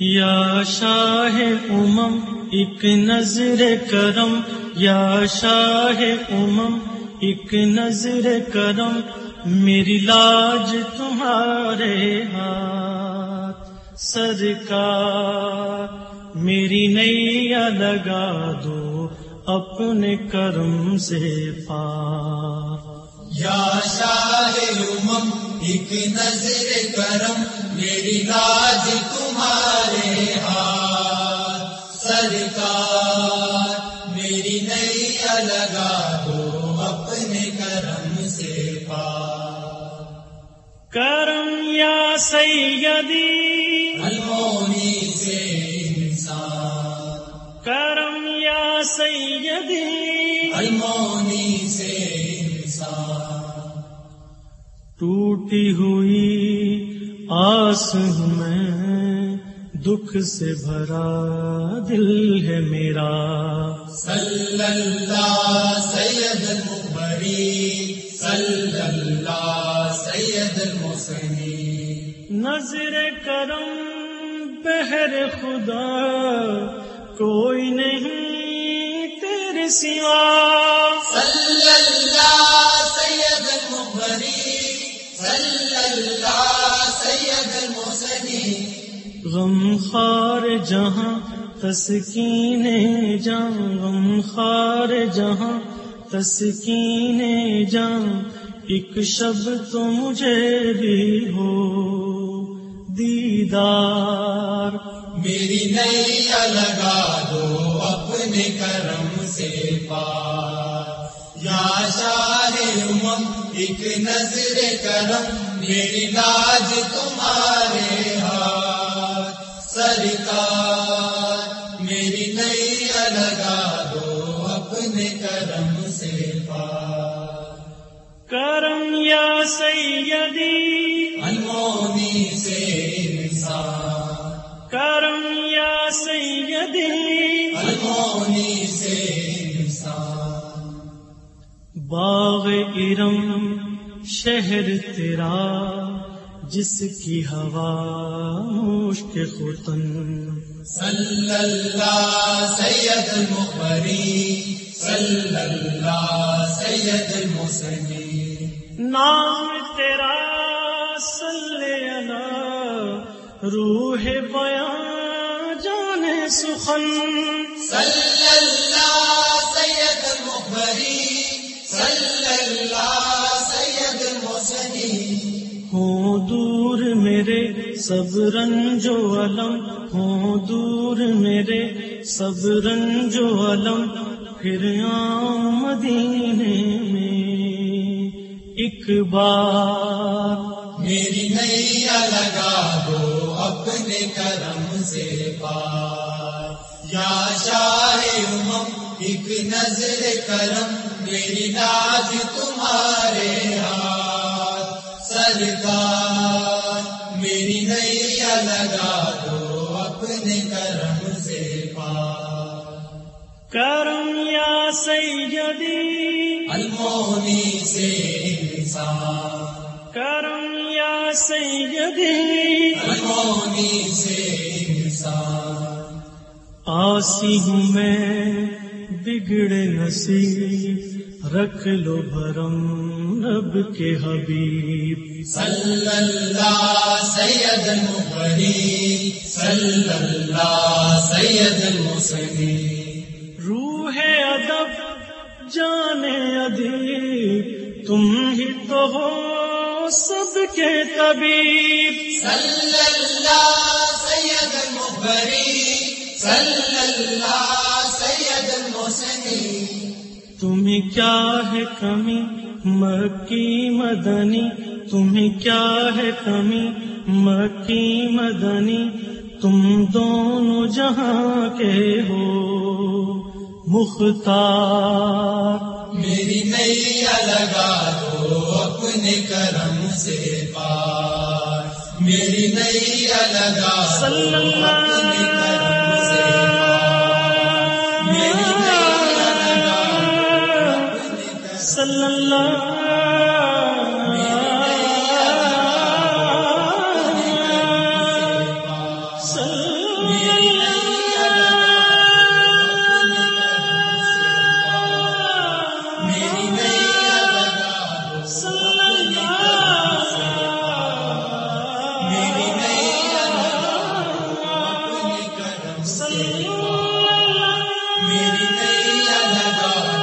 یا شاہ امم ایک نظر کرم، یا شاہ امم ایک نظر کرم، میری لاج تمہارے ہاتھ سرکار، میری نیا لگا دو اپنے کرم سے پار۔ یا شاہ امم ایک نظر کرم، میری لاج تمہارے ہاتھ سرکار، میری نیا لگا دو اپنے کرم سے پار۔ کرم یا سیدی المونی سے انسان، کرم یا سیدی المونی سے انسان، ٹوٹی ہوئی آس ہوں میں، دکھ سے بھرا دل ہے میرا، صلی اللہ سید المقبری، صلی اللہ سید المحسنین۔ نظر کرم بہر خدا کوئی نہیں تیرے سوا، صلی اللہ سید المقبری، صلی اللہ سید المحسنین۔ غم خار جہاں تسکین جاں، غم خار جہاں تسکین جاں، ایک شب تو مجھے بھی ہو دیدار، میری نیا لگا دو اپنے کرم سے پار۔ یا شاہ امم ایک نظر کرم، میری لاج تمہارے ہاتھ سرکار، میری نیا لگا دو اپنے کرم سے پار۔ کرم یا سیدی المونی سے انسان، کرم یا سیدی المونی سے انسان، باغ ارم شہر تیرا جس کی ہوا مشک ختن، صلی اللہ سید المقبری، صلی اللہ سید المحسنین۔ نام تیرا صلی علی روح بیاں جان سخن، صلی اللہ سید المقبری، صلی اللہ سید المحسنین۔ ہوں دور میرے سب رنج و علم، ہوں دور میرے سب رنج و علم، پھر آؤں مدینے میں ایک بار، میری نیا لگا دو اپنے کرم سے پار۔ یا شاہ امم ایک نظر کرم، میری لاج تمہارے ہاتھ سرکار، میری نیا لگا دو اپنے کرم سے پار۔ کرم یا سیدی المونی سے انسان، کرم یا سیدی المونی سے انسان، آسی ہوں میں بگڑے نصیب، رکھ لو بھرم رب کے حبیب، صلی اللہ سید المقبری، صلی اللہ سید المحسنین۔ روح ادب جان ادیب، تم ہی تو ہو سب کے طبیب، صلی اللہ سید المقبری، صلی اللہ سید المحسنین۔ تمہیں کیا ہے کمی مکی مدنی، تمہیں کیا ہے کمی مکی مدنی، تم دونوں جہاں کے ہو مختار، میری نیا لگا دو اپنے کرم سے پار، میری نیا لگا صلی دو اپنے کرم سے پار، میری نیا لگا دو اپنے کرم سے صلی اللہ پار۔ میری نیا لگاؤ اپنے کرم سے، میری نیا لگاؤ